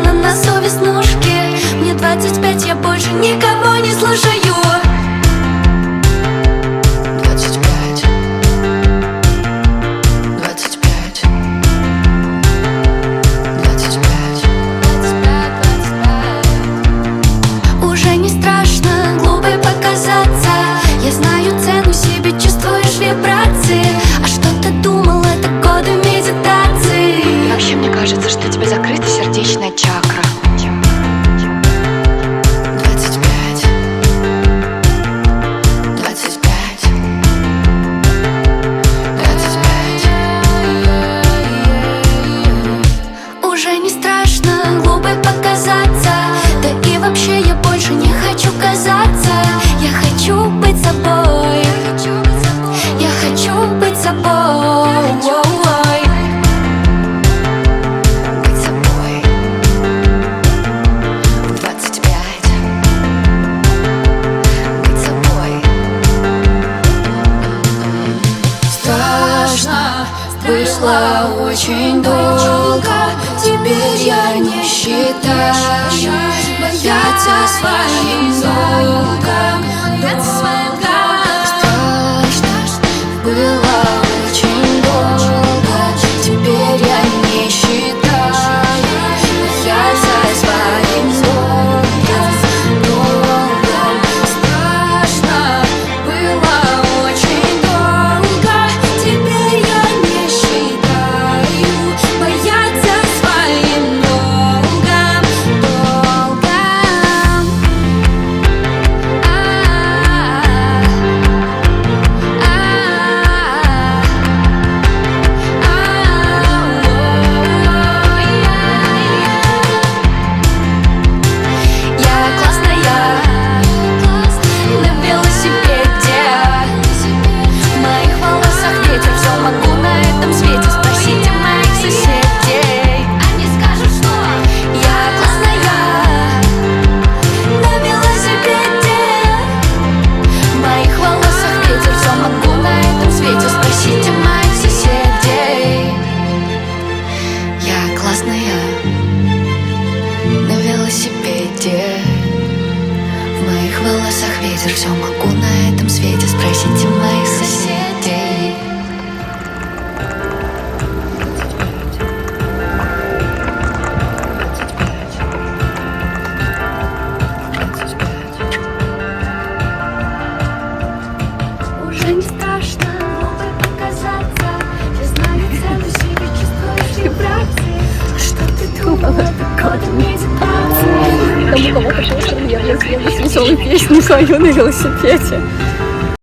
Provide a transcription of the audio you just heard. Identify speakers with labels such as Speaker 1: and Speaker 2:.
Speaker 1: на носу веснушки. Мне 25, я больше никого не слушаю.
Speaker 2: 25, 25, 25.
Speaker 1: Уже не страшно глупой показаться. Я знаю цену себе, чувствуешь вибрации. А что ты думал, это годы медитации.
Speaker 2: Вообще, мне кажется, что у тебя закрыта сердечная чакра. 25, 25, 25.
Speaker 1: Уже не страшно глупой показаться. Да и вообще я больше не хочу казаться. Я хочу быть собой. Я хочу быть собой.
Speaker 2: Быть собой. 25. Быть собой.
Speaker 1: Страшно было очень долго. Теперь я не считаю бояться своим долгом. Страшно было очень долго. Теперь я не считаю бояться своим долгом. Страшно было очень долго. Теперь я не считаю бояться своим долгом. Я классная на велосипеде. В моих волосах ветер, все могу на этом свете. Спросите моих соседей, они скажут, что я классная на велосипеде. В моих волосах ветер, все могу на этом свете. Спросите моих соседей. Я классная на велосипеде. В моих волосах ветер, все могу на этом свете. Спросите моих соседей. Уже не страшно глупой показаться. Я знаю цену себе, чувствуешь вибрации. А что ты думал, это годы медитации.
Speaker 3: Там у кого-то просто я веселую песню свою на велосипеде.